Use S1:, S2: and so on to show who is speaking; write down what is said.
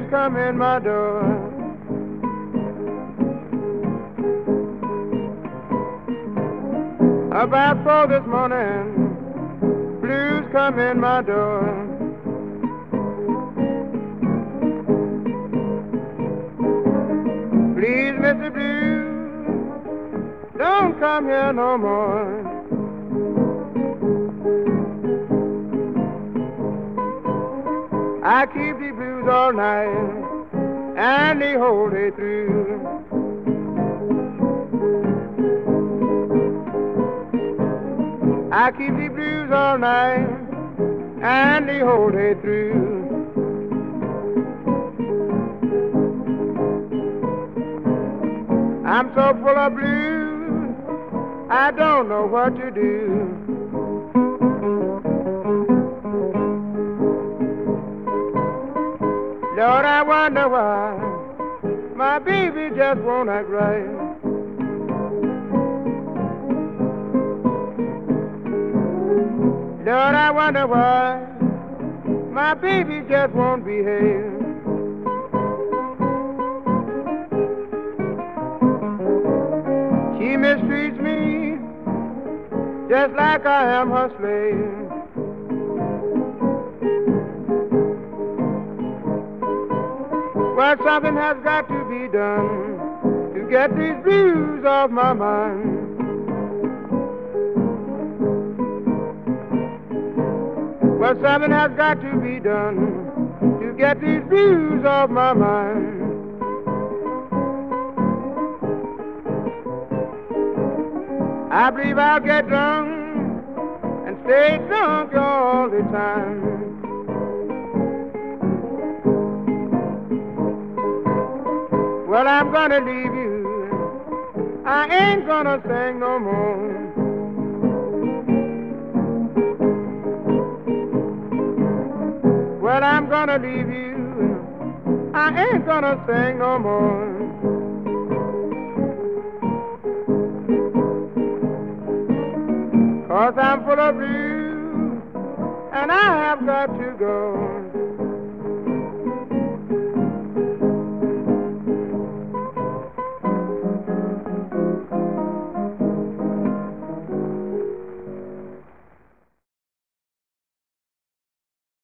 S1: come in my door. About 4 this morning, blues come in my door. Please, Mr. Blues, don't come here no more. I keep the blues all night and the whole day through. I keep the blues all night and the whole day through. I'm so full of blues, I don't know what to do. Lord, I wonder why my baby just won't act right. Lord, I wonder why my baby just won't behave. She mistreats me just like I am her slave. Well, something has got to be done to get these blues off my mind. Well, something has got to be done to get these blues off my mind. I believe I'll get drunk and stay drunk all the time. Well, I'm gonna leave you, I ain't gonna sing no more. Well, I'm gonna leave you, I ain't gonna sing no more. 'Cause I'm full of blues and I have got to go.